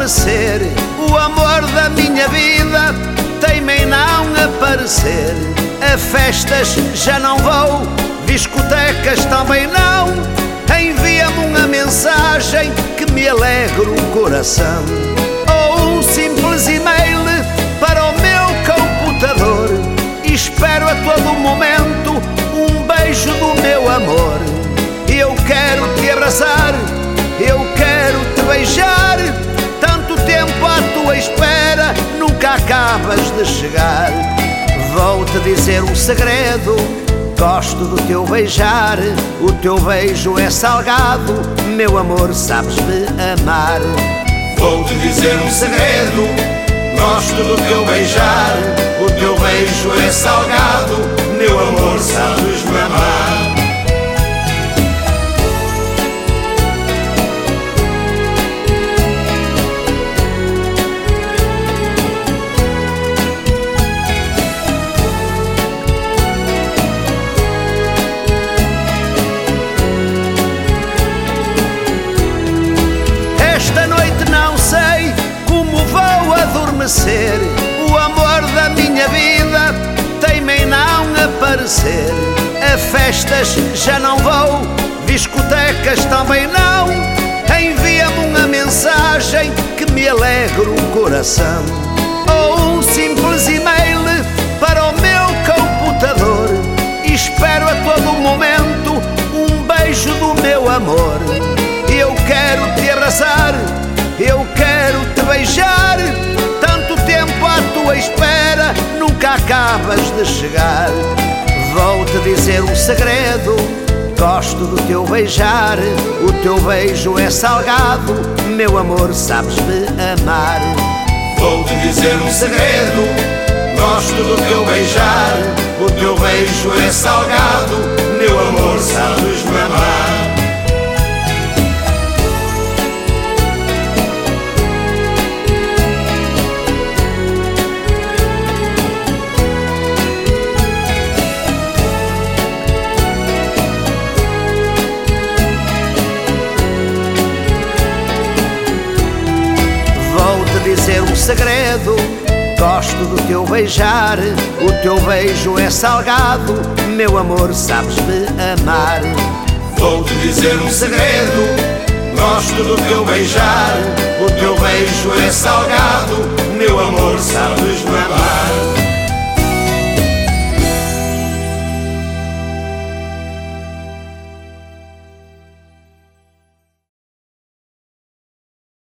adormecer. O amor da minha vida teima em não aparecer. A festas já não vou, discotecas também não. Envia-me uma mensagem que me alegre o coração, ou um simples e-mail para o meu computador. Espero a todo momento um beijo do meu amor. Eu quero te abraçar, eu quero te beijar. Tanto tempo à tua espera, nunca acabas de chegar. Vou-te dizer um segredo, gosto do teu beijar. O teu beijo é salgado, meu amor, sabes-me amar. Vou-te dizer um segredo, gosto do teu beijar. O teu beijo é salgado, meu amor, sabes-me amar. Esta noite não sei como vou adormecer. O amor da minha vida teima em não aparecer. A festas já não vou, discotecas também não. Envia-me uma mensagem que me alegre o coração, ou um simples e-mail para o meu computador. Espero a todo momento um beijo do meu amor. Eu quero te abraçar, eu quero te beijar. Tanto tempo à tua espera, nunca acabas de chegar. Vou-te dizer um segredo, gosto do teu beijar. O teu beijo é salgado, meu amor, sabes-me amar. Vou-te dizer um segredo, gosto do teu beijar. O teu beijo é salgado, meu amor, sabes-me amar. Vou-te dizer um segredo, gosto do teu beijar. O teu beijo é salgado, meu amor, sabes-me amar. Vou-te dizer um segredo, gosto do teu beijar. O teu beijo é salgado, meu amor, sabes-me amar.